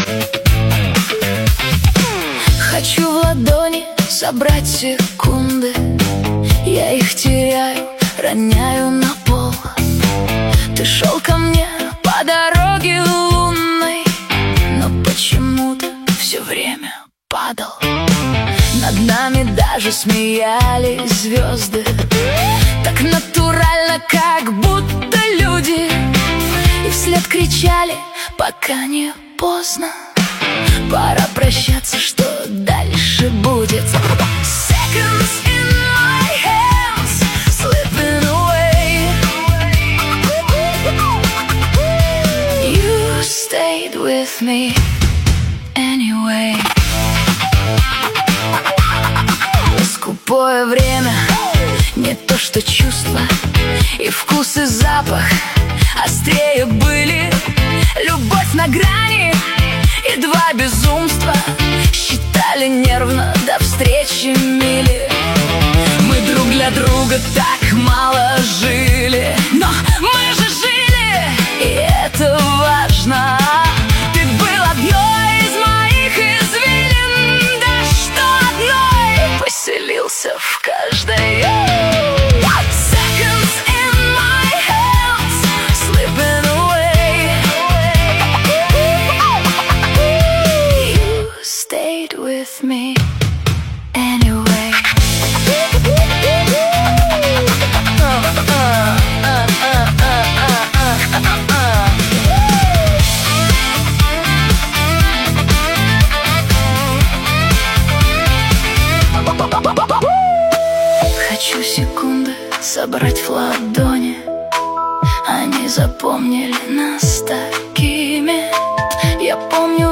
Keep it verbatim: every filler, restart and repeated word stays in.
Хочу в ладони собрать секунды, я их теряю, роняю на пол. Ты шел ко мне по дороге лунной, но почему-то все время падал. Над нами даже смеялись звезды, так натурально, как будто люди, и вслед кричали, пока не поздно. Пора прощаться, что дальше будет. Seconds in my hands, slipping away. You stayed with me anyway. Скупое время, не то что чувства, и вкус и запах острее были. Любовь на грани и два безумства считали нервно до встречи мили. Мы друг для друга так мало жили, но мы же жили, и это важно. Ты был одной из моих извилин, да что одной, поселился в каждой. Seconds in my hands, slipping away. You stayed with me anyway. Хочу секунды собрать в ладони, они запомнили нас такими. Я помню